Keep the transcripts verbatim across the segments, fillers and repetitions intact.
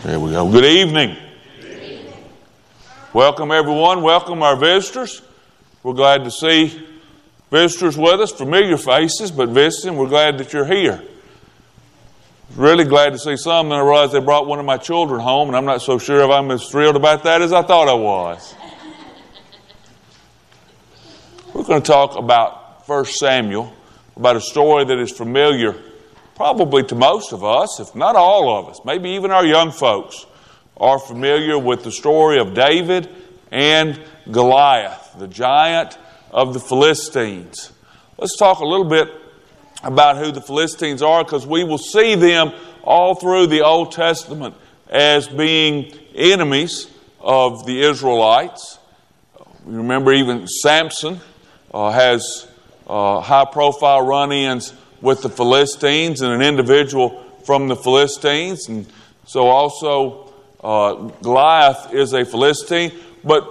There we go. Good evening. Good evening. Welcome everyone. Welcome our visitors. We're glad to see visitors with us, familiar faces, but visiting. We're glad that you're here. Really glad to see some. Then I realized they brought one of my children home, and I'm not so sure if I'm as thrilled about that as I thought I was. We're going to talk about First Samuel, about a story that is familiar probably to most of us, if not all of us. Maybe even our young folks are familiar with the story of David and Goliath, the giant of the Philistines. Let's talk a little bit about who the Philistines are, because we will see them all through the Old Testament as being enemies of the Israelites. You remember even Samson uh, has uh, high-profile run-ins with the Philistines and an individual from the Philistines. And so also uh, Goliath is a Philistine. But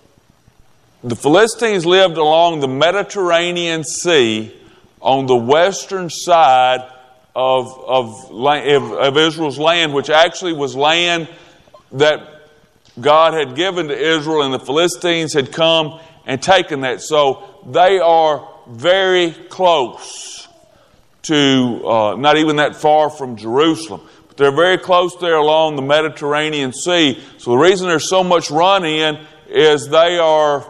the Philistines lived along the Mediterranean Sea on the western side of, of, of Israel's land, which actually was land that God had given to Israel, and the Philistines had come and taken that. So they are very close to, uh, not even that far from Jerusalem. But they're very close there along the Mediterranean Sea. So the reason there's so much run-in is they are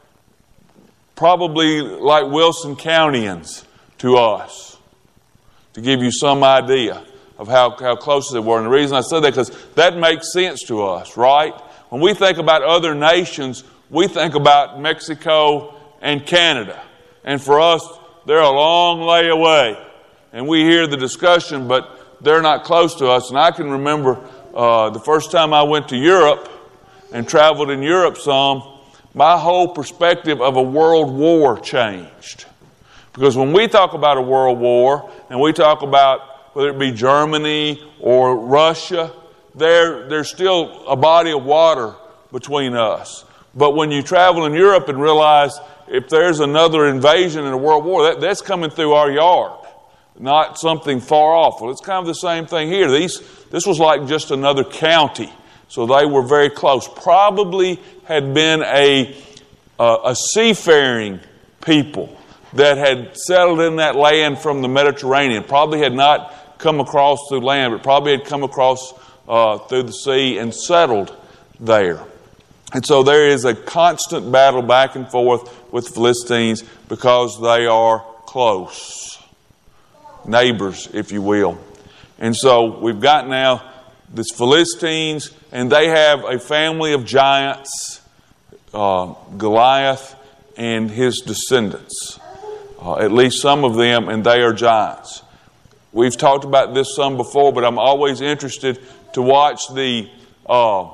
probably like Wilson Countyans to us, to give you some idea of how, how close they were. And the reason I said that, because that makes sense to us, right? When we think about other nations, we think about Mexico and Canada. And for us, they're a long way away. And we hear the discussion, but they're not close to us. And I can remember uh, the first time I went to Europe and traveled in Europe some, my whole perspective of a world war changed. Because when we talk about a world war, and we talk about whether it be Germany or Russia, there, there's still a body of water between us. But when you travel in Europe and realize if there's another invasion in a world war, that, that's coming through our yard, not something far off. Well, it's kind of the same thing here. These, this was like just another county. So they were very close. Probably had been a, uh, a seafaring people that had settled in that land from the Mediterranean. Probably had not come across through land, but probably had come across uh, through the sea and settled there. And so there is a constant battle back and forth with the Philistines because they are close. Neighbors, if you will. And so we've got now this Philistines, and they have a family of giants, uh, Goliath and his descendants. Uh, at least some of them, and they are giants. We've talked about this some before, but I'm always interested to watch the uh,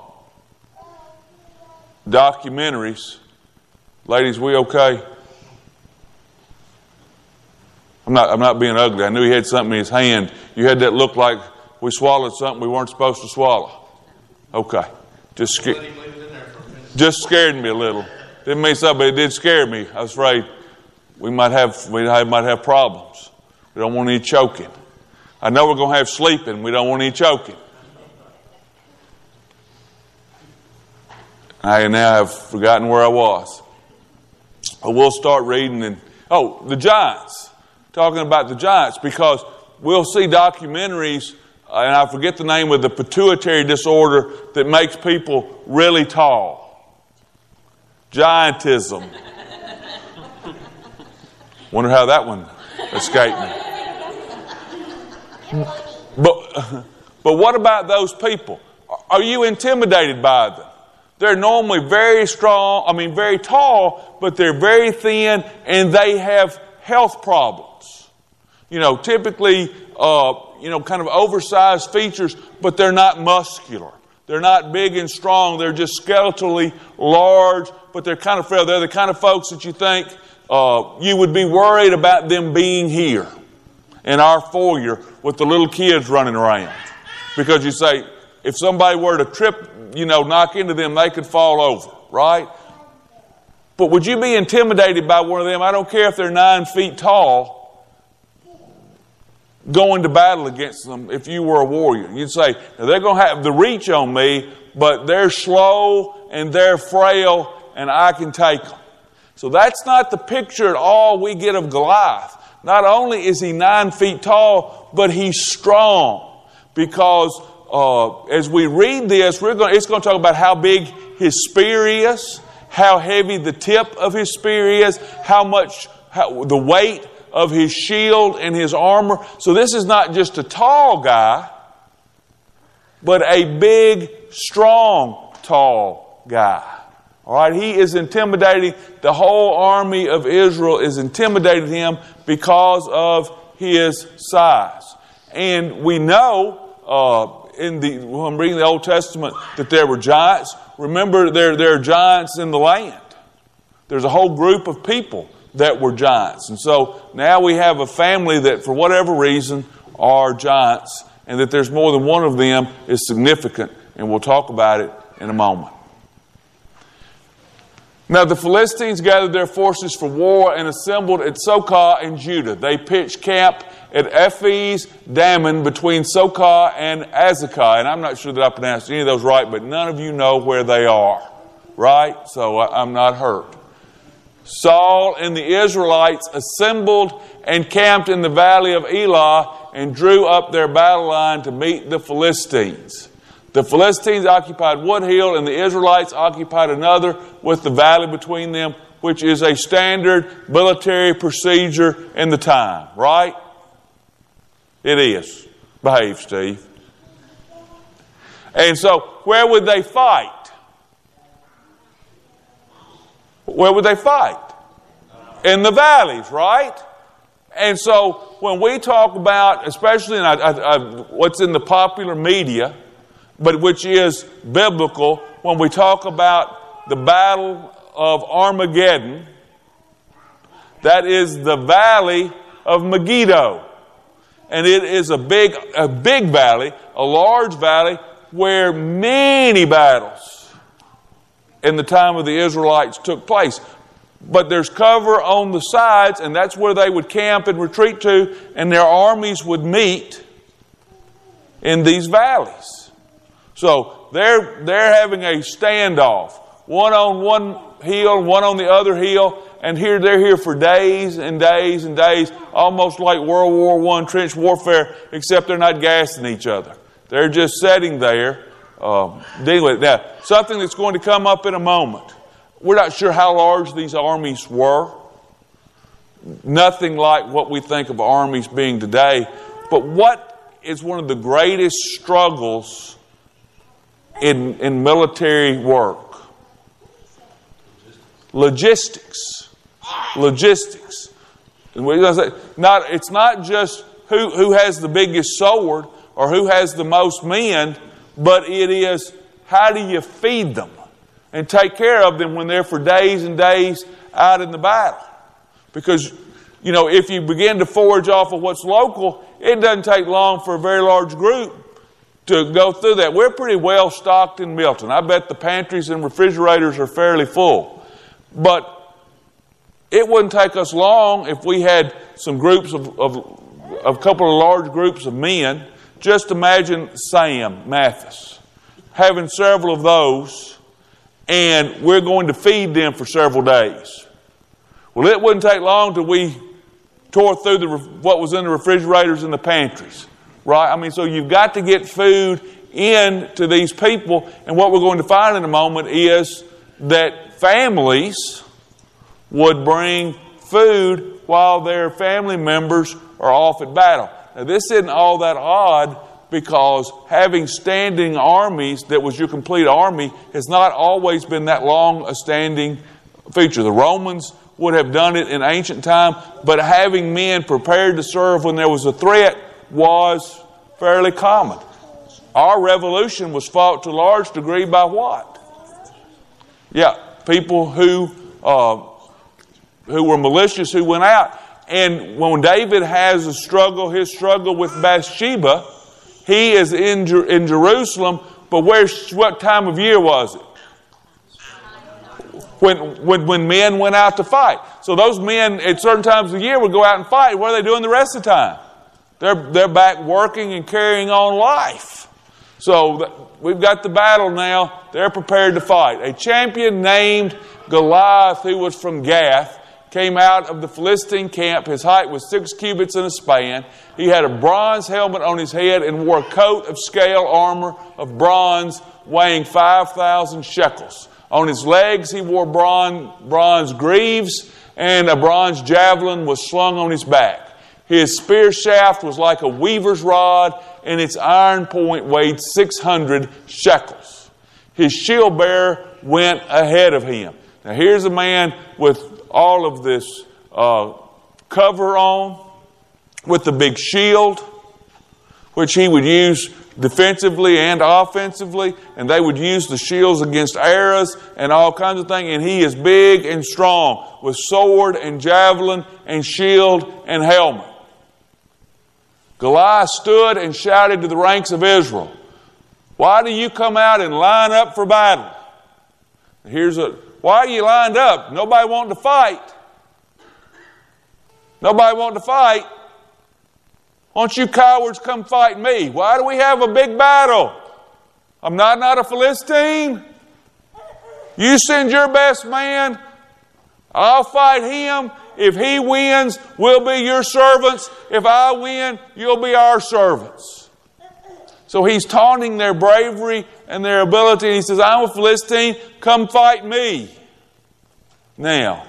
documentaries. Ladies, we okay? I'm not, I'm not being ugly. I knew he had something in his hand. You had that look like we swallowed something we weren't supposed to swallow. Okay. Just, sca- just scared me a little. Didn't mean something, but it did scare me. I was afraid we might have, we might have problems. We don't want any choking. I know we're going to have sleeping. We don't want any choking. I now have forgotten where I was. But we'll start reading. And oh, the giants. Talking about the giants, because we'll see documentaries, uh, and I forget the name of the pituitary disorder that makes people really tall. Giantism. Wonder how that one escaped me. But, but what about those people? Are you intimidated by them? They're normally very strong, I mean very tall, but they're very thin, and they have health problems. You know, typically, uh, you know, kind of oversized features, but they're not muscular. They're not big and strong. They're just skeletally large, but they're kind of frail. They're the kind of folks that you think uh, you would be worried about them being here in our foyer with the little kids running around. Because you say, if somebody were to trip, you know, knock into them, they could fall over, right? But would you be intimidated by one of them? I don't care if they're nine feet tall. going to battle against them if you were a warrior. You'd say, now they're going to have the reach on me, but they're slow and they're frail and I can take them. So that's not the picture at all we get of Goliath. Not only is he nine feet tall, but he's strong. Because uh, as we read this, we're going, it's going to talk about how big his spear is, how heavy the tip of his spear is, how much how, the weight of his shield and his armor. So this is not just a tall guy, but a big, strong, tall guy. All right, he is intimidating. The whole army of Israel is intimidating him because of his size. And we know uh, in the when I'm reading the Old Testament that there were giants. Remember, there, there are giants in the land. There's a whole group of people that were giants. And so now we have a family that, for whatever reason, are giants, and that there's more than one of them is significant. And we'll talk about it in a moment. Now the Philistines gathered their forces for war and assembled at Sokah in Judah. They pitched camp at Ephes Dammon between Sokah and Azekah. And I'm not sure that I pronounced any of those right, but none of you know where they are. Right? So I'm not hurt. Saul and the Israelites assembled and camped in the valley of Elah and drew up their battle line to meet the Philistines. The Philistines occupied one hill and the Israelites occupied another with the valley between them, which is a standard military procedure in the time, right? It is. Behave, Steve. And so, where would they fight? Where would they fight? In the valleys, right? And so, when we talk about, especially in I, I, I, what's in the popular media, but which is biblical, when we talk about the battle of Armageddon, that is the valley of Megiddo. And it is a big, a big valley, a large valley, where many battles in the time of the Israelites took place. But there's cover on the sides, and that's where they would camp and retreat to, and their armies would meet in these valleys. So they're they're having a standoff, one on one hill, one on the other hill, and here they're here for days and days and days, almost like World War One trench warfare, except they're not gassing each other. They're just sitting there um, dealing with it. Now, something that's going to come up in a moment. We're not sure how large these armies were. Nothing like what we think of armies being today. But what is one of the greatest struggles In, in military work? Logistics. Logistics. Not, it's not just who, who has the biggest sword or who has the most men, but it is how do you feed them and take care of them when they're for days and days out in the battle. Because, you know, if you begin to forage off of what's local, it doesn't take long for a very large group to go through that. We're pretty well stocked in Milton. I bet the pantries and refrigerators are fairly full. But it wouldn't take us long if we had some groups of, of, of a couple of large groups of men. Just imagine Sam Mathis having several of those, and we're going to feed them for several days. Well, it wouldn't take long till we tore through the, what was in the refrigerators and the pantries. Right? I mean, so you've got to get food in to these people. And what we're going to find in a moment is that families would bring food while their family members are off at battle. Now, this isn't all that odd because having standing armies that was your complete army has not always been that long a standing feature. The Romans would have done it in ancient time, but having men prepared to serve when there was a threat was fairly common. Our revolution was fought to a large degree by what? Yeah, people who uh, who were malicious, who went out. And when David has a struggle, his struggle with Bathsheba, he is in Jer- in Jerusalem. But where? What time of year was it? When, when when men went out to fight. So those men at certain times of the year would go out and fight. What are they doing the rest of the time? They're, they're back working and carrying on life. So we've got the battle now. They're prepared to fight. A champion named Goliath, who was from Gath, came out of the Philistine camp. His height was six cubits and a span. He had a bronze helmet on his head and wore a coat of scale armor of bronze weighing five thousand shekels. On his legs he wore bronze, bronze greaves, and a bronze javelin was slung on his back. His spear shaft was like a weaver's rod, and its iron point weighed six hundred shekels. His shield bearer went ahead of him. Now here's a man with all of this uh, cover on, with the big shield, which he would use defensively and offensively, and they would use the shields against arrows and all kinds of things, and he is big and strong with sword and javelin and shield and helmet. Goliath stood and shouted to the ranks of Israel, "Why do you come out and line up for battle?" Here's a, why are you lined up? Nobody wanting to fight. Nobody wanting to fight. Why don't you cowards come fight me? Why do we have a big battle? I'm not, not a Philistine. You send your best man. I'll fight him. If he wins, we'll be your servants. If I win, you'll be our servants. So he's taunting their bravery and their ability. He says, I'm a Philistine. Come fight me. Now,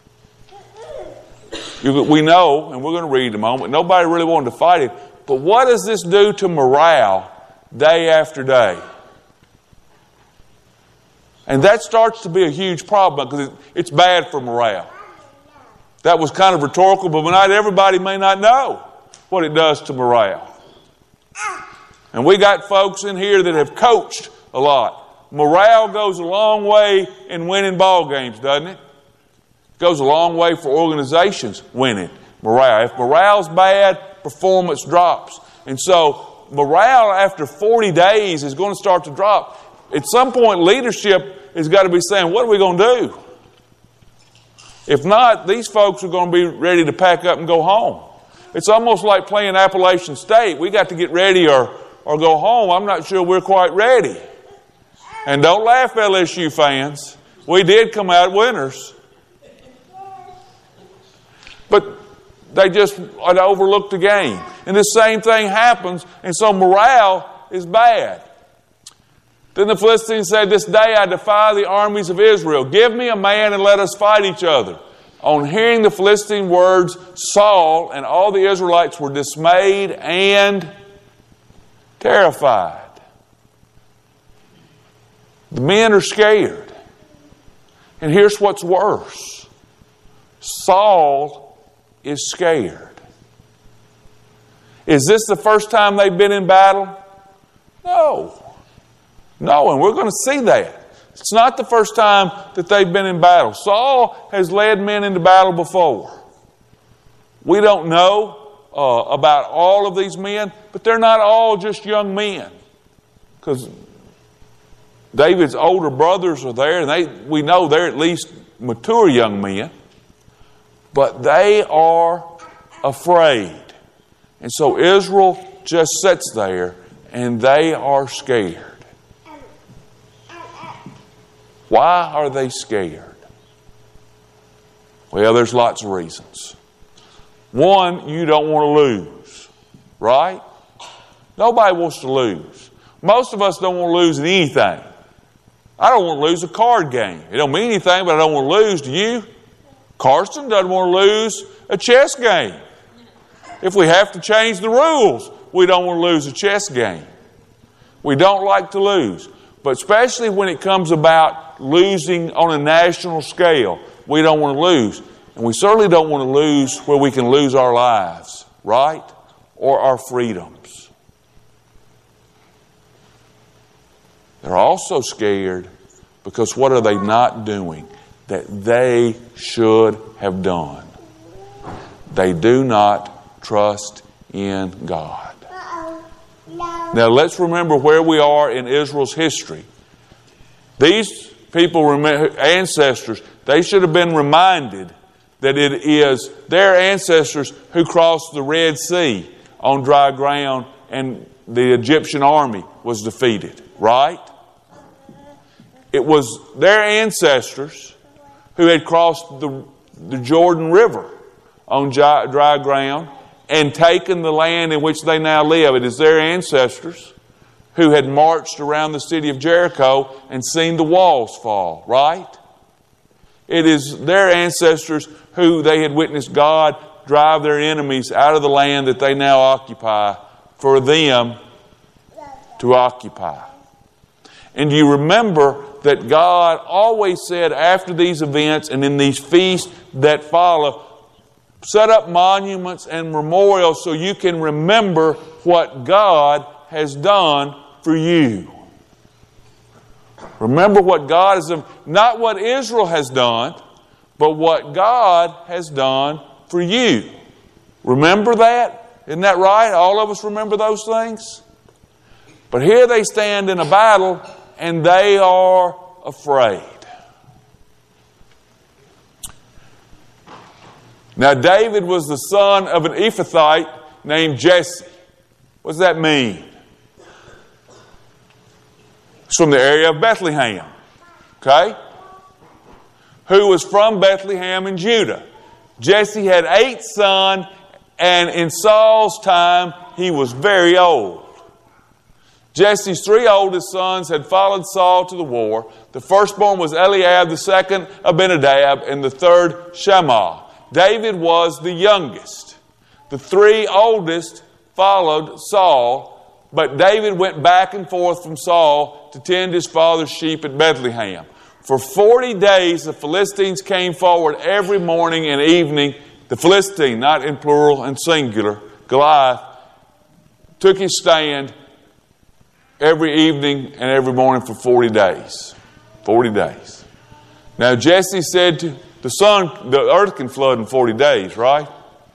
we know, and we're going to read in a moment, nobody really wanted to fight him. But what does this do to morale day after day? And that starts to be a huge problem because it's bad for morale. That was kind of rhetorical, but not everybody may not know what it does to morale. And we got folks in here that have coached a lot. Morale goes a long way in winning ball games, doesn't it? It goes a long way for organizations winning morale. If morale's bad, performance drops. And so morale after forty days is going to start to drop. At some point, leadership has got to be saying, what are we going to do? If not, these folks are going to be ready to pack up and go home. It's almost like playing Appalachian State. We got to get ready or, or go home. I'm not sure we're quite ready. And don't laugh, L S U fans. We did come out winners. But they just had overlooked the game. And the same thing happens. And so morale is bad. Then the Philistines said, this day I defy the armies of Israel. Give me a man and let us fight each other. On hearing the Philistine words, Saul and all the Israelites were dismayed and terrified. The men are scared. And here's what's worse. Saul is scared. Is this the first time they've been in battle? No. No, and we're going to see that. It's not the first time that they've been in battle. Saul has led men into battle before. We don't know uh, about all of these men, but they're not all just young men. Because David's older brothers are there, and they we know they're at least mature young men. But they are afraid. And so Israel just sits there, and they are scared. Why are they scared? Well, there's lots of reasons. One, you don't want to lose, right? Nobody wants to lose. Most of us don't want to lose in anything. I don't want to lose a card game. It don't mean anything, but I don't want to lose. Do you? Carson doesn't want to lose a chess game. If we have to change the rules, we don't want to lose a chess game. We don't like to lose. But especially when it comes about losing on a national scale, we don't want to lose. And we certainly don't want to lose where we can lose our lives, right? Or our freedoms. They're also scared because what are they not doing that they should have done? They do not trust in God. Now let's remember where we are in Israel's history. These people, ancestors, they should have been reminded that it is their ancestors who crossed the Red Sea on dry ground and the Egyptian army was defeated, right? It was their ancestors who had crossed the, the Jordan River on dry, dry ground and taken the land in which they now live. It is their ancestors who had marched around the city of Jericho and seen the walls fall, right? It is their ancestors who they had witnessed God drive their enemies out of the land that they now occupy for them to occupy. And you remember that God always said after these events and in these feasts that follow, set up monuments and memorials so you can remember what God has done for you. Remember what God has done, not what Israel has done, but what God has done for you. Remember that? Isn't that right? All of us remember those things? But here they stand in a battle and they are afraid. Now David was the son of an Ephrathite named Jesse. What does that mean? It's from the area of Bethlehem. Okay? Who was from Bethlehem in Judah. Jesse had eight sons, and in Saul's time, he was very old. Jesse's three oldest sons had followed Saul to the war. The firstborn was Eliab, the second Abinadab, and the third Shammah. David was the youngest. The three oldest followed Saul, but David went back and forth from Saul to tend his father's sheep at Bethlehem. For forty days the Philistines came forward every morning and evening. The Philistine, not in plural and singular, Goliath, took his stand every evening and every morning for forty days. forty days. Now Jesse said to the sun, the earth can flood in forty days, right?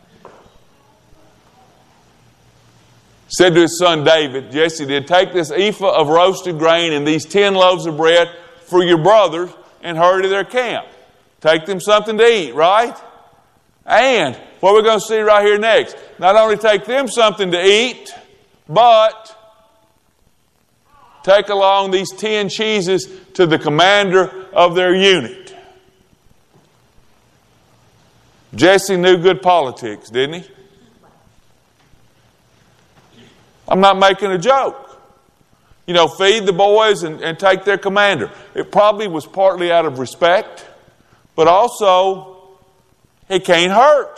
Said to his son David, Jesse did, take this ephah of roasted grain and these ten loaves of bread for your brothers and hurry to their camp. Take them something to eat, right? And what we're going to see right here next, not only take them something to eat, but take along these ten cheeses to the commander of their unit. Jesse knew good politics, didn't he? I'm not making a joke. You know, feed the boys and, and take their commander. It probably was partly out of respect, but also it can't hurt.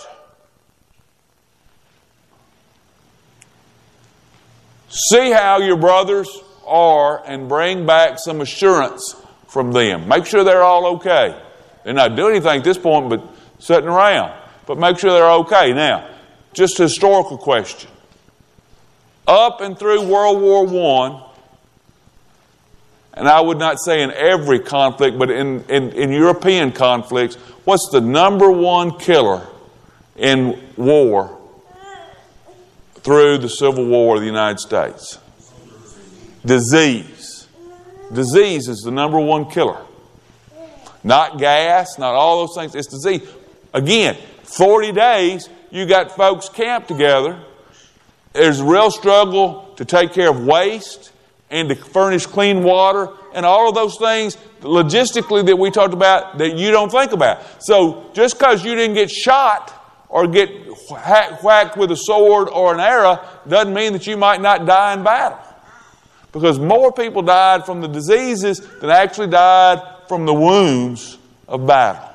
See how your brothers are and bring back some assurance from them. Make sure they're all okay. They're not doing anything at this point but sitting around. But make sure they're okay. Now, just a historical question. Up and through World War One, and I would not say in every conflict, but in, in, in European conflicts, what's the number one killer in war through the Civil War of the United States? Disease. Disease is the number one killer. Not gas, not all those things. It's disease. Again, forty days, you got folks camped together. There's a real struggle to take care of waste and to furnish clean water and all of those things logistically that we talked about that you don't think about. So just because you didn't get shot or get whacked with a sword or an arrow doesn't mean that you might not die in battle. Because more people died from the diseases than actually died from the wounds of battle.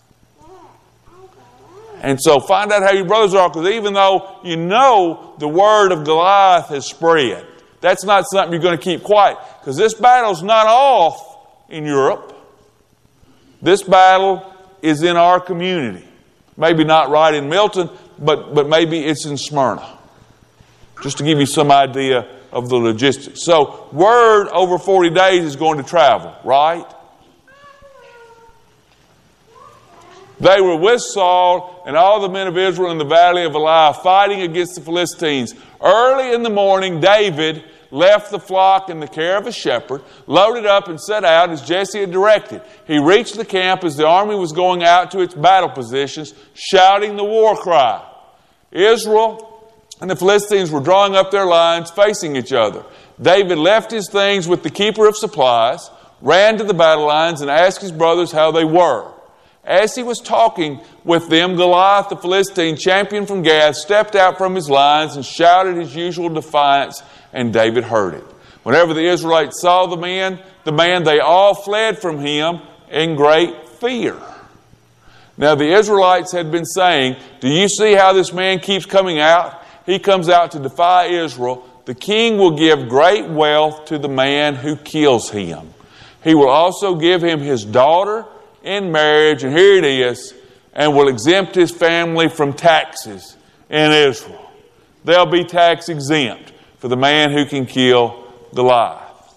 And so find out how your brothers are, because even though you know the word of Goliath has spread, that's not something you're going to keep quiet. Because this battle's not off in Europe. This battle is in our community. Maybe not right in Milton, but, but maybe it's in Smyrna. Just to give you some idea of the logistics. So word over forty days is going to travel, right? They were with Saul and all the men of Israel in the valley of Elah fighting against the Philistines. Early in the morning, David left the flock in the care of a shepherd, loaded up and set out as Jesse had directed. He reached the camp as the army was going out to its battle positions, shouting the war cry. Israel and the Philistines were drawing up their lines facing each other. David left his things with the keeper of supplies, ran to the battle lines, and asked his brothers how they were. As he was talking with them, Goliath, the Philistine champion from Gath, stepped out from his lines and shouted his usual defiance, and David heard it. Whenever the Israelites saw the man, the man, they all fled from him in great fear. Now the Israelites had been saying, "Do you see how this man keeps coming out? He comes out to defy Israel. The king will give great wealth to the man who kills him. He will also give him his daughter in marriage," and here it is, "and will exempt his family from taxes in Israel." They'll be tax exempt for the man who can kill Goliath.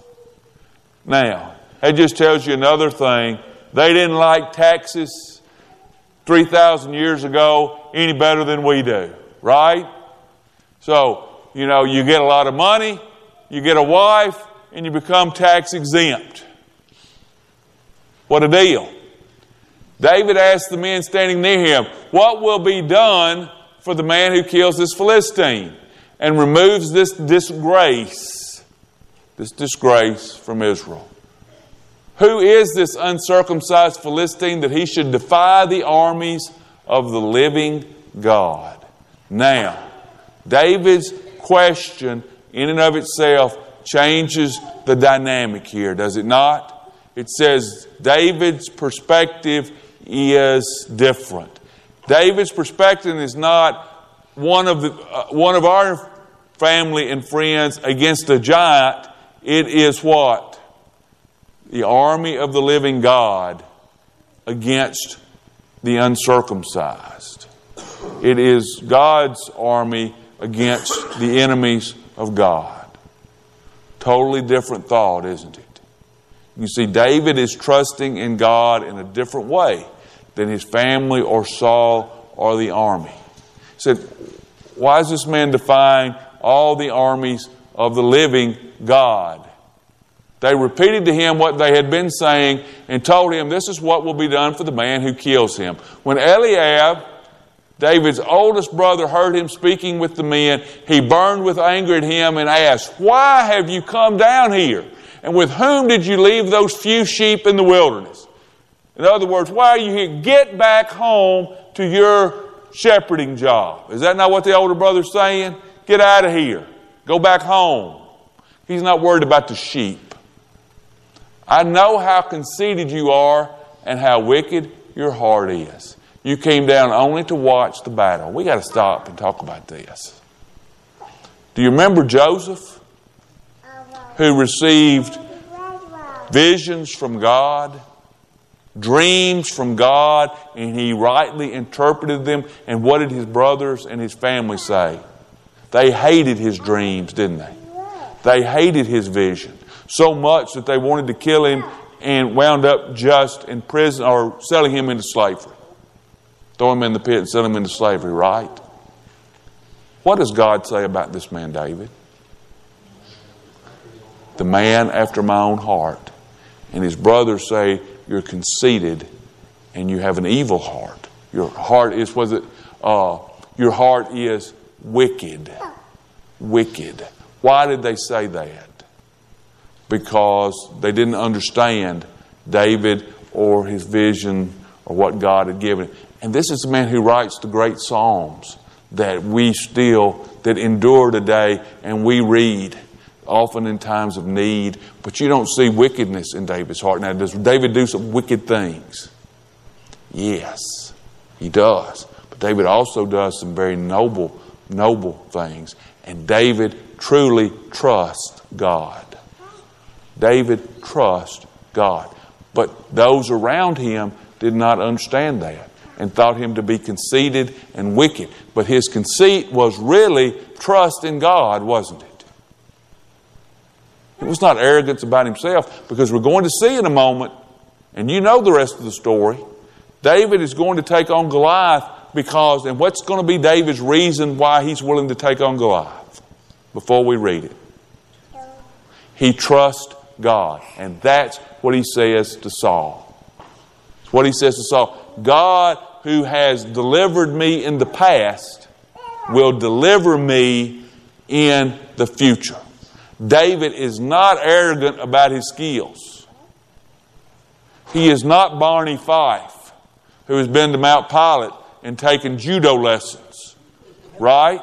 Now, that just tells you another thing. They didn't like taxes three thousand years ago any better than we do, right? So, you know, you get a lot of money, you get a wife, and you become tax exempt. What a deal. David asked the men standing near him, "What will be done for the man who kills this Philistine and removes this disgrace, this disgrace from Israel? Who is this uncircumcised Philistine that he should defy the armies of the living God?" Now, David's question in and of itself changes the dynamic here, does it not? It says David's perspective is different. David's perspective is not one of the uh, one of our family and friends against a giant. It is what? The army of the living God against the uncircumcised. It is God's army against the enemies of God. Totally different thought, isn't it? You see, David is trusting in God in a different way than his family or Saul or the army. He said, why is this man defying all the armies of the living God? They repeated to him what they had been saying and told him this is what will be done for the man who kills him. When Eliab, David's oldest brother, heard him speaking with the men, he burned with anger at him and asked, "Why have you come down here? And with whom did you leave those few sheep in the wilderness?" In other words, why are you here? Get back home to your shepherding job. Is that not what the older brother's saying? Get out of here. Go back home. He's not worried about the sheep. I know how conceited you are and how wicked your heart is. You came down only to watch the battle. We got to stop and talk about this. Do you remember Joseph, who received visions from God, dreams from God, and he rightly interpreted them? And what did his brothers and his family say? They hated his dreams, didn't they? They hated his vision so much that they wanted to kill him and wound up just in prison or selling him into slavery. Throw him in the pit and sell him into slavery, right? What does God say about this man, David? The man after my own heart. And his brothers say, you're conceited and you have an evil heart. Your heart is, was it, uh, your heart is wicked. Wicked. Why did they say that? Because they didn't understand David or his vision or what God had given him. And this is the man who writes the great Psalms that we still, that endure today, and we read often in times of need. But you don't see wickedness in David's heart. Now, does David do some wicked things? Yes, he does. But David also does some very noble, noble things. And David truly trusts God. David trusts God. But those around him did not understand that and thought him to be conceited and wicked. But his conceit was really trust in God, wasn't it? It was not arrogance about himself, because we're going to see in a moment, and you know the rest of the story, David is going to take on Goliath because, and what's going to be David's reason why he's willing to take on Goliath? Before we read it. He trusts God. And that's what he says to Saul. What he says to Saul, God who has delivered me in the past will deliver me in the future. David is not arrogant about his skills. He is not Barney Fife, who has been to Mount Pilot and taken judo lessons. Right?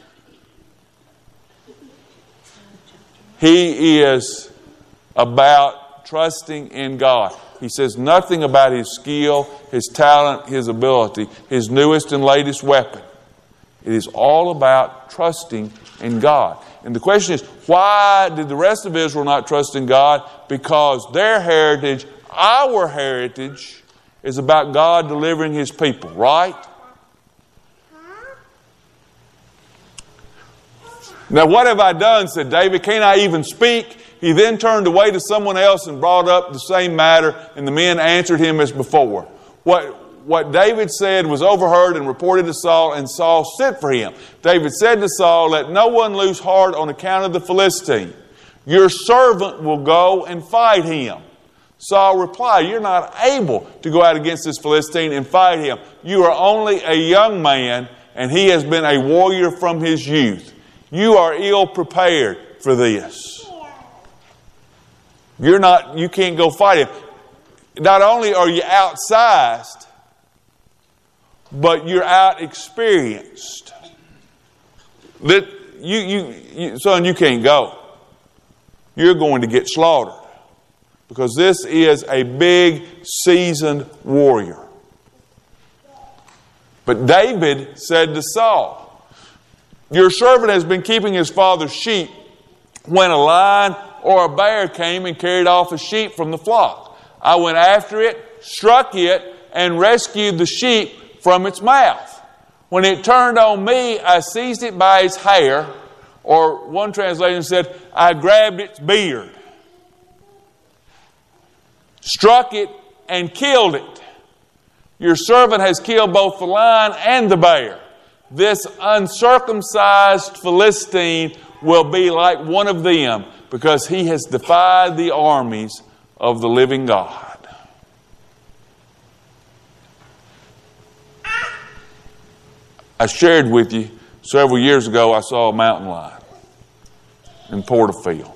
He is about trusting in God. He says nothing about his skill, his talent, his ability, his newest and latest weapon. It is all about trusting in God. And the question is, why did the rest of Israel not trust in God? Because their heritage, our heritage, is about God delivering His people, right? Now, what have I done, said David. Can't I even speak? He then turned away to someone else and brought up the same matter, and the men answered him as before. What, what David said was overheard and reported to Saul, and Saul sent for him. David said to Saul, let no one lose heart on account of the Philistine. Your servant will go and fight him. Saul replied, you're not able to go out against this Philistine and fight him. You are only a young man, and he has been a warrior from his youth. You are ill prepared for this. You're not, you can't go fight him. Not only are you outsized, but you're out experienced. That you, you, you, son, you can't go. You're going to get slaughtered. Because this is a big, seasoned warrior. But David said to Saul, your servant has been keeping his father's sheep when a lion or a bear came and carried off a sheep from the flock. I went after it, struck it, and rescued the sheep from its mouth. When it turned on me, I seized it by its hair, or one translation said, I grabbed its beard, struck it, and killed it. Your servant has killed both the lion and the bear. This uncircumcised Philistine will be like one of them, because he has defied the armies of the living God. I shared with you several years ago, I saw a mountain lion in Porterfield.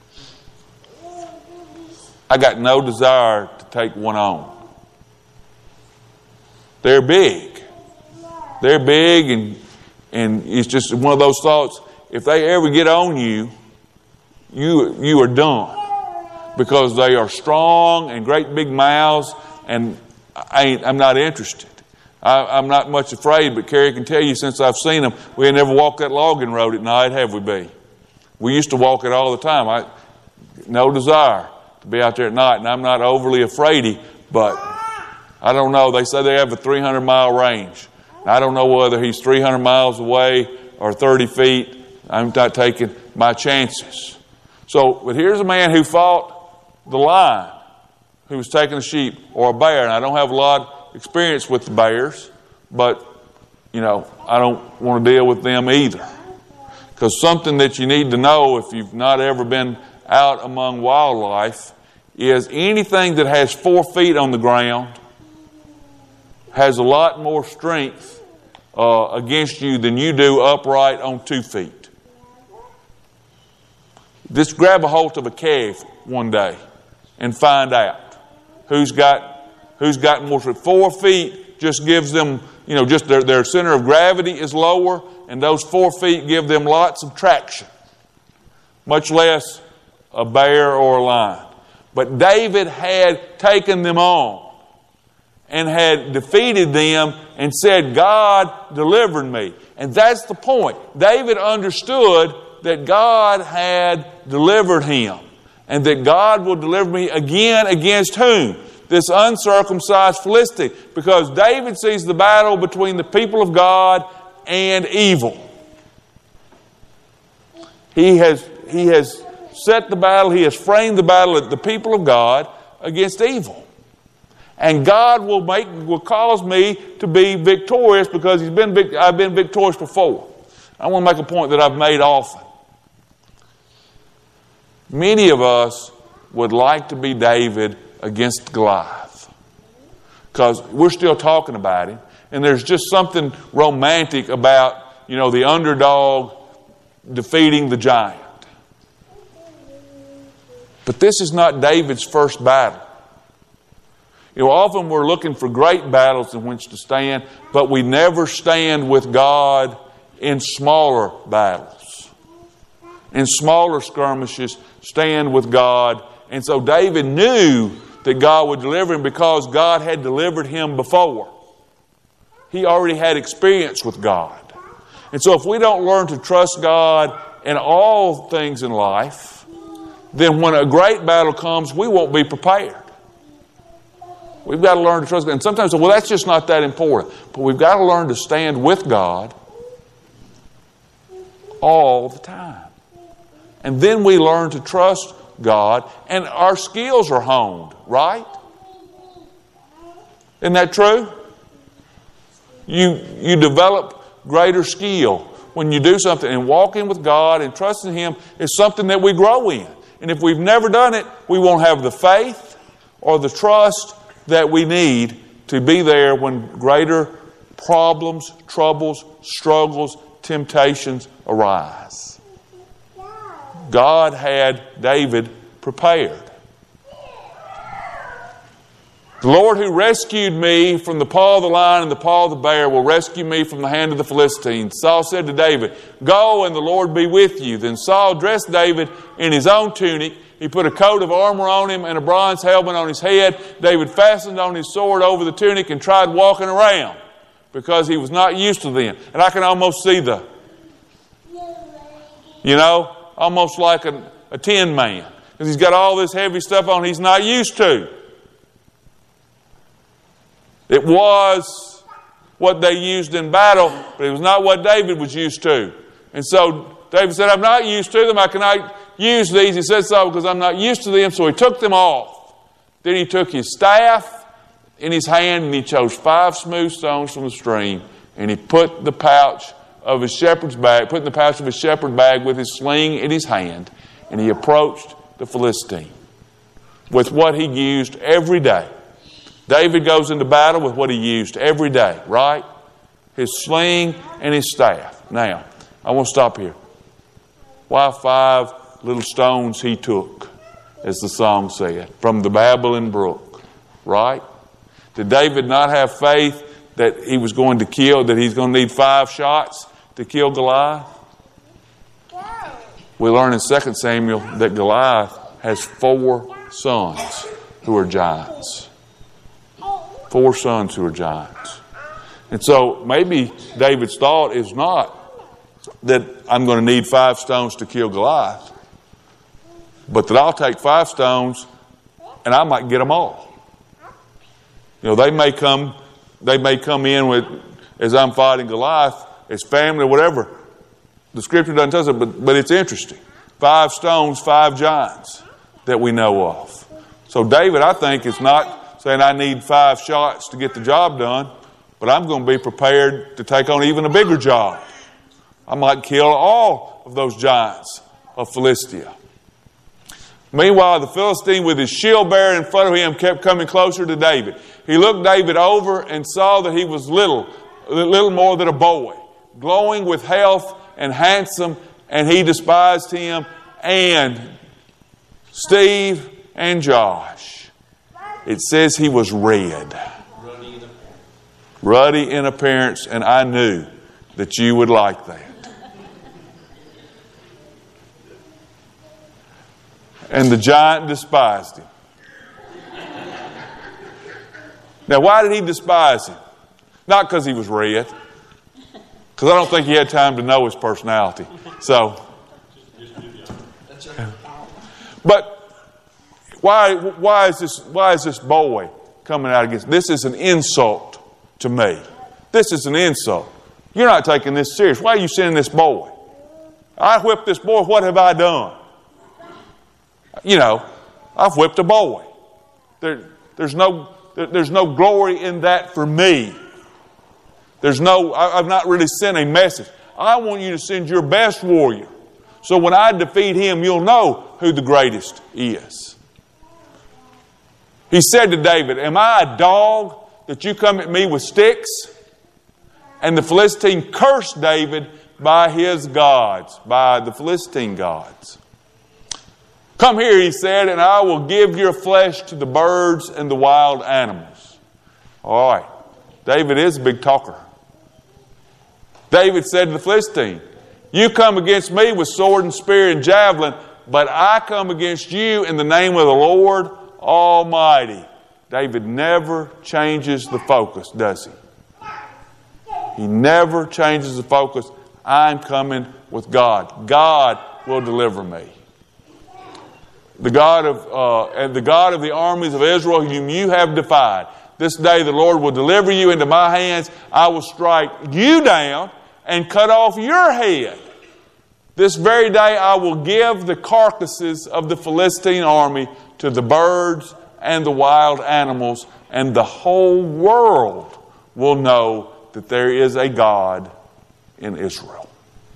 I got no desire to take one on. They're big. They're big, and, and it's just one of those thoughts, if they ever get on you, you, you are done. Because they are strong and great big mouths, and I ain't, I'm not interested. I, I'm not much afraid, but Carrie can tell you, since I've seen them, we ain't never walked that logging road at night, have we, be? We used to walk it all the time. I no desire to be out there at night, and I'm not overly afraidy, but I don't know. They say they have a three hundred mile range. I don't know whether he's three hundred miles away or thirty feet. I'm not taking my chances. So, but here's a man who fought the lion, who was taking a sheep, or a bear. And I don't have a lot of experience with the bears, but, you know, I don't want to deal with them either. Because something that you need to know if you've not ever been out among wildlife is anything that has four feet on the ground has a lot more strength uh, against you than you do upright on two feet. Just grab a hold of a calf one day and find out who's got who's got more. Four feet just gives them, you know, just their, their center of gravity is lower, and those four feet give them lots of traction, much less a bear or a lion. But David had taken them on and had defeated them and said, God delivered me. And that's the point. David understood that God had delivered him, and that God will deliver me again against whom? This uncircumcised Philistine. Because David sees the battle between the people of God and evil. He has, he has set the battle, he has framed the battle at the people of God against evil. And God will make will cause me to be victorious, because he's been I've been victorious before. I want to make a point that I've made often. Many of us would like to be David against Goliath, because we're still talking about him, and there's just something romantic about you know, the underdog defeating the giant. But this is not David's first battle. You know, often we're looking for great battles in which to stand, but we never stand with God in smaller battles. In smaller skirmishes, stand with God. And so David knew that God would deliver him because God had delivered him before. He already had experience with God. And so if we don't learn to trust God in all things in life, then when a great battle comes, we won't be prepared. We've got to learn to trust God. And sometimes, well, that's just not that important. But we've got to learn to stand with God all the time. And then we learn to trust God, and our skills are honed, right? Isn't that true? You, you develop greater skill when you do something, and walking with God and trusting Him is something that we grow in. And if we've never done it, we won't have the faith or the trust that we need to be there when greater problems, troubles, struggles, temptations arise. God had David prepared. The Lord who rescued me from the paw of the lion and the paw of the bear will rescue me from the hand of the Philistines. Saul said to David, "Go, and the Lord be with you." Then Saul dressed David in his own tunic. He put a coat of armor on him and a bronze helmet on his head. David fastened on his sword over the tunic and tried walking around because he was not used to them. And I can almost see the, you know, almost like a, a tin man. Because he's got all this heavy stuff on he's not used to. It was what they used in battle, but it was not what David was used to. And so David said, "I'm not used to them. I cannot use these." He said so because I'm not used to them. So he took them off. Then he took his staff in his hand and he chose five smooth stones from the stream. And he put the pouch of his shepherd's bag, put in the pouch of his shepherd bag with his sling in his hand. And he approached the Philistine with what he used every day. David goes into battle with what he used every day, right? His sling and his staff. Now, I want to stop here. Why five little stones he took, as the song said, from the Babylon brook, right? Did David not have faith that he was going to kill, that he's going to need five shots to kill Goliath? We learn in Second Samuel that Goliath has four sons who are giants. Four sons who are giants. And so maybe David's thought is not that I'm going to need five stones to kill Goliath, but that I'll take five stones and I might get them all. You know, they may come, they may come in with, as I'm fighting Goliath, as family or whatever. The Scripture doesn't tell us it, but, but it's interesting. Five stones, five giants that we know of. So David, I think, is not saying I need five shots to get the job done, but I'm going to be prepared to take on even a bigger job. I might kill all of those giants of Philistia. Meanwhile, the Philistine with his shield bearer in front of him kept coming closer to David. He looked David over and saw that he was little, little more than a boy, glowing with health and handsome, and he despised him and Steve and Josh. It says he was red. Ruddy in appearance. Ruddy in appearance, and I knew that you would like that. And the giant despised him. Now, why did he despise him? Not because he was red. Because I don't think he had time to know his personality. So, but Why, why, is this, why is this boy coming out against? This is an insult to me. This is an insult. You're not taking this serious. Why are you sending this boy? I whipped this boy. What have I done? You know, I've whipped a boy. There, there's no, there, there's no glory in that for me. There's no, I, I've not really sent a message. I want you to send your best warrior. So when I defeat him, you'll know who the greatest is. He said to David, "Am I a dog that you come at me with sticks?" And the Philistine cursed David by his gods, by the Philistine gods. Come here, he said, and I will give your flesh to the birds and the wild animals. All right. David is a big talker. David said to the Philistine, you come against me with sword and spear and javelin, but I come against you in the name of the Lord Almighty. David never changes the focus, does he? He never changes the focus. I'm coming with God. God will deliver me. The God of uh, and the God of the armies of Israel, whom you have defied. This day the Lord will deliver you into my hands. I will strike you down and cut off your head. This very day I will give the carcasses of the Philistine army to the birds and the wild animals, and the whole world will know that there is a God in Israel.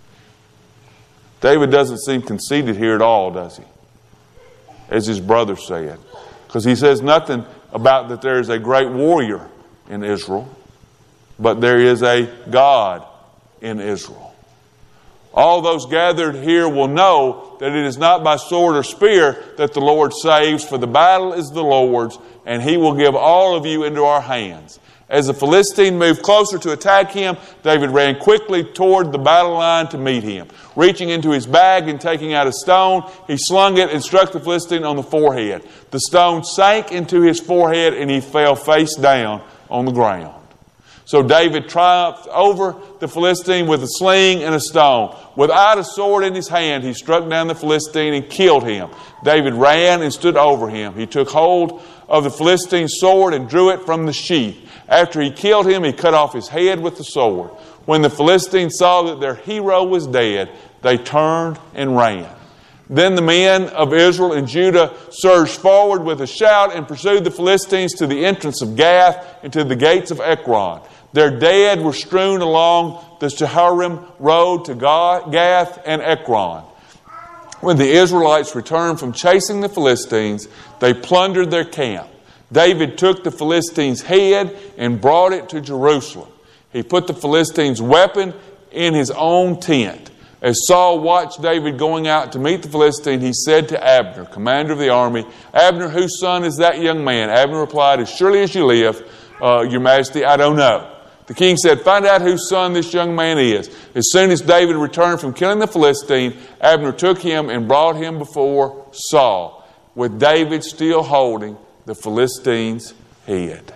David doesn't seem conceited here at all, does he? As his brother said. Because he says nothing about that there is a great warrior in Israel, but there is a God in Israel. All those gathered here will know that it is not by sword or spear that the Lord saves, for the battle is the Lord's, and he will give all of you into our hands. As the Philistine moved closer to attack him, David ran quickly toward the battle line to meet him. Reaching into his bag and taking out a stone, he slung it and struck the Philistine on the forehead. The stone sank into his forehead and he fell face down on the ground. So David triumphed over the Philistine with a sling and a stone. Without a sword in his hand, he struck down the Philistine and killed him. David ran and stood over him. He took hold of the Philistine's sword and drew it from the sheath. After he killed him, he cut off his head with the sword. When the Philistines saw that their hero was dead, they turned and ran. Then the men of Israel and Judah surged forward with a shout and pursued the Philistines to the entrance of Gath and to the gates of Ekron. Their dead were strewn along the Shaharim road to Gath and Ekron. When the Israelites returned from chasing the Philistines, they plundered their camp. David took the Philistine's head and brought it to Jerusalem. He put the Philistine's weapon in his own tent. As Saul watched David going out to meet the Philistine, he said to Abner, commander of the army, Abner, whose son is that young man? Abner replied, as surely as you live, uh, your majesty, I don't know. The king said, find out whose son this young man is. As soon as David returned from killing the Philistine, Abner took him and brought him before Saul, with David still holding the Philistine's head.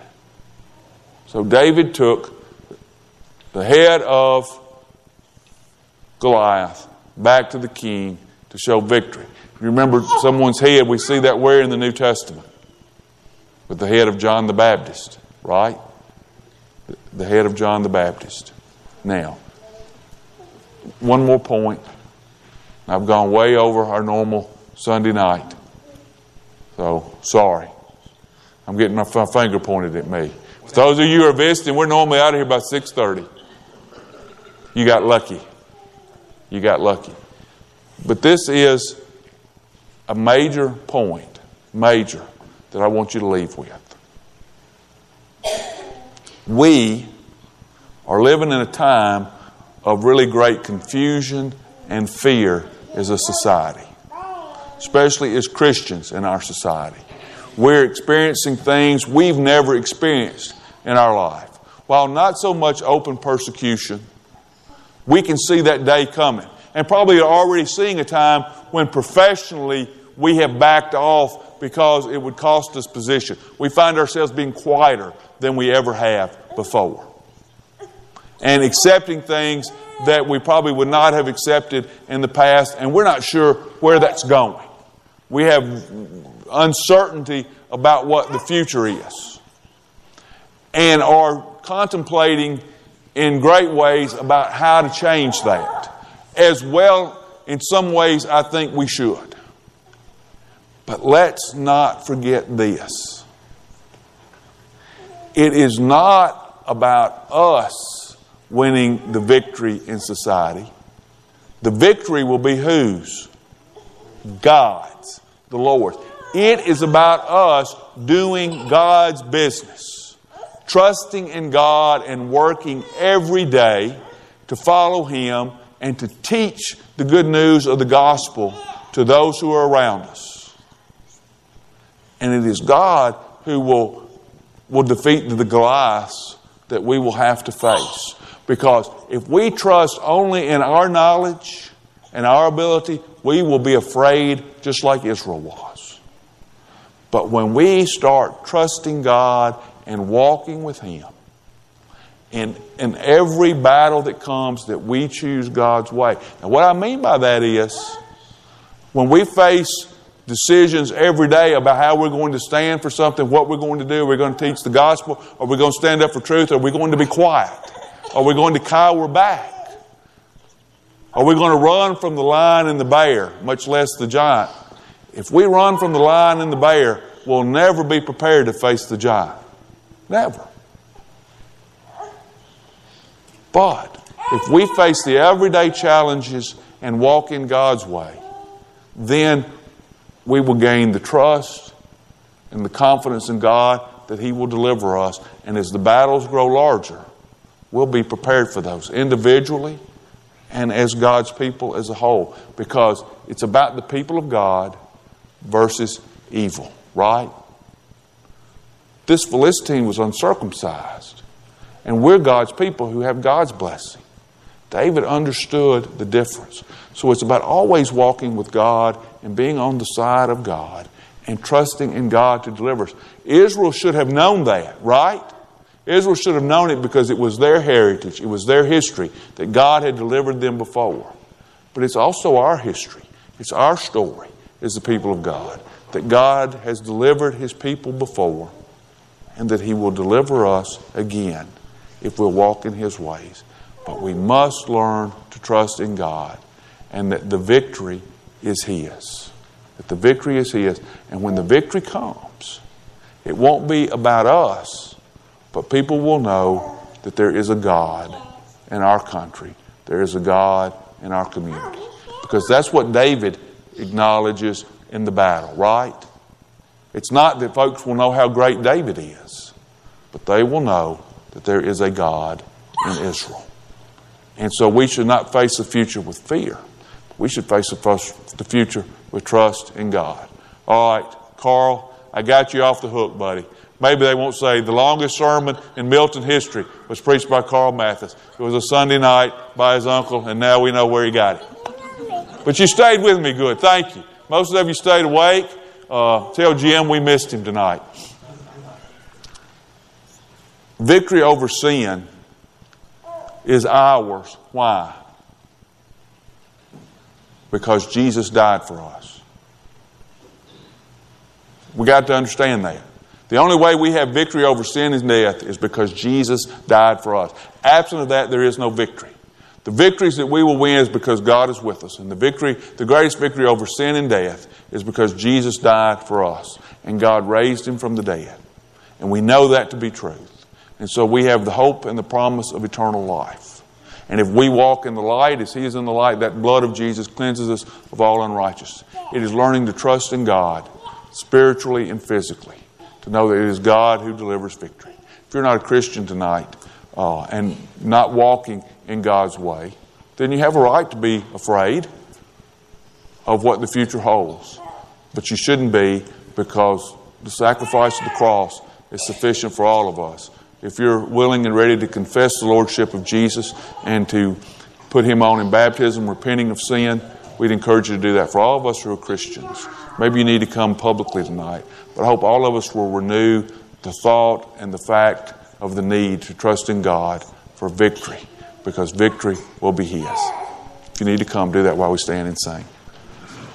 So David took the head of Goliath back to the king to show victory. You remember someone's head, we see that where in the New Testament? With the head of John the Baptist, right? The head of John the Baptist. Now, one more point. I've gone way over our normal Sunday night. So, sorry. I'm getting my finger pointed at me. For those of you who are visiting, we're normally out of here by six thirty. You got lucky. You got lucky. But this is a major point, major, that I want you to leave with. We are living in a time of really great confusion and fear as a society, especially as Christians in our society. We're experiencing things we've never experienced in our life. While not so much open persecution, we can see that day coming. And probably are already seeing a time when professionally we have backed off because it would cost us position. We find ourselves being quieter than we ever have before. And accepting things that we probably would not have accepted in the past, and we're not sure where that's going. We have uncertainty about what the future is, and are contemplating in great ways about how to change that. As well, in some ways, I think we should. But let's not forget this. It is not about us winning the victory in society. The victory will be whose? God's, the Lord's. It is about us doing God's business, trusting in God and working every day to follow Him and to teach the good news of the gospel to those who are around us. And it is God who will, will defeat the Goliaths that we will have to face. Because if we trust only in our knowledge and our ability, we will be afraid just like Israel was. But when we start trusting God and walking with Him, in, in every battle that comes, that we choose God's way. Now what I mean by that is, when we face decisions every day about how we're going to stand for something, what we're going to do, are we going to teach the gospel, are we going to stand up for truth, are we going to be quiet, are we going to cower back, are we going to run from the lion and the bear, much less the giant? If we run from the lion and the bear, we'll never be prepared to face the giant. Never. But if we face the everyday challenges and walk in God's way, then we will gain the trust and the confidence in God that He will deliver us. And as the battles grow larger, we'll be prepared for those individually and as God's people as a whole. Because it's about the people of God versus evil, right? This Philistine was uncircumcised. And we're God's people who have God's blessing. David understood the difference. So it's about always walking with God and being on the side of God and trusting in God to deliver us. Israel should have known that, right? Israel should have known it because it was their heritage, it was their history that God had delivered them before. But it's also our history. It's our story as the people of God, that God has delivered His people before and that He will deliver us again if we'll walk in His ways. But we must learn to trust in God and that the victory is His. That the victory is His. And when the victory comes, it won't be about us, but people will know that there is a God in our country. There is a God in our community. Because that's what David acknowledges in the battle, right? It's not that folks will know how great David is, but they will know that there is a God in Israel. And so we should not face the future with fear. We should face the future with trust in God. All right, Carl, I got you off the hook, buddy. Maybe they won't say the longest sermon in Milton history was preached by Carl Mathis. It was a Sunday night by his uncle, and now we know where he got it. But you stayed with me good. Thank you. Most of you stayed awake. Uh, tell Jim we missed him tonight. Victory over sin is ours. Why? Because Jesus died for us. We got to understand that. The only way we have victory over sin and death is because Jesus died for us. Absent of that, there is no victory. The victories that we will win is because God is with us. And the victory, the greatest victory over sin and death is because Jesus died for us. And God raised Him from the dead. And we know that to be truth. And so we have the hope and the promise of eternal life. And if we walk in the light as He is in the light, that blood of Jesus cleanses us of all unrighteousness. It is learning to trust in God, spiritually and physically, to know that it is God who delivers victory. If you're not a Christian tonight uh, and not walking in God's way, then you have a right to be afraid of what the future holds. But you shouldn't be, because the sacrifice of the cross is sufficient for all of us. If you're willing and ready to confess the Lordship of Jesus and to put Him on in baptism, repenting of sin, we'd encourage you to do that. For all of us who are Christians, maybe you need to come publicly tonight, but I hope all of us will renew the thought and the fact of the need to trust in God for victory, because victory will be His. If you need to come, do that while we stand and sing.